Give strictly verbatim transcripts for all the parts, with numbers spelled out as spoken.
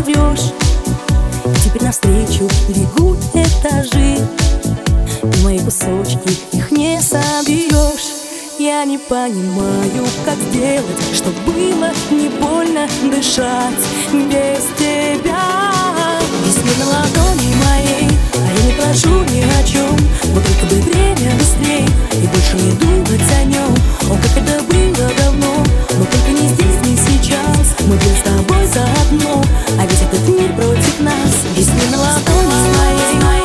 не врешь. Теперь навстречу бегут этажи, и мои кусочки, их не соберешь. Я не понимаю, как сделать, чтоб было не больно дышать без тебя. Весь мир на ладони моей, а я не прошу ни о чем. Вот только бы время быстрей и больше не думать о нем. О, как это было давно, но только не здесь, не сейчас. Мы были с тобой заодно, а весь этот мир против нас. Весь мир на ладони моей.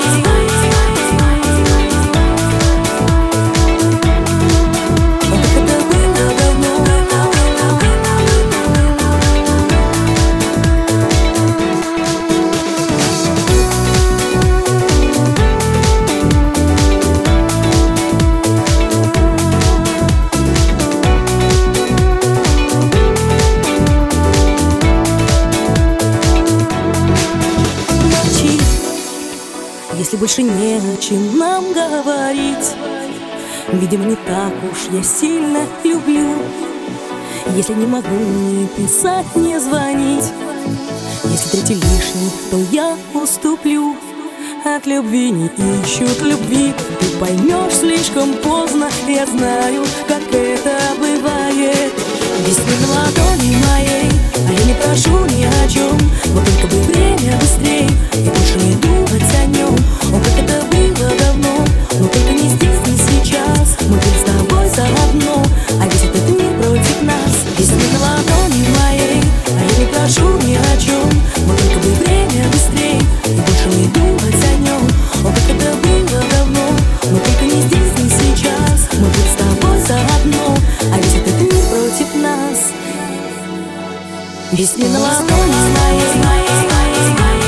Если больше не о чем нам говорить, видимо, не так уж я сильно люблю. Если не могу ни писать, ни звонить, если третий лишний, то я уступлю. От любви не ищут любви, ты поймешь слишком поздно. Я знаю, как это бывает. Весь мир на ладони моей, а я не прошу ни о чем. Вот только бы время быстрей и больше не думать о нем. О, как это было давно, но только не здесь, не сейчас. Мы были с тобой заодно, а весь этот мир против нас. Весь мир на ладони моей, а я не прошу ни о чем. Вот только бы время быстрей и больше не думать о нем. О, как это было давно, но только не здесь, не сейчас. Мы были с тобой заодно, а весь этот мир против нас. Весь мир на ладони моей.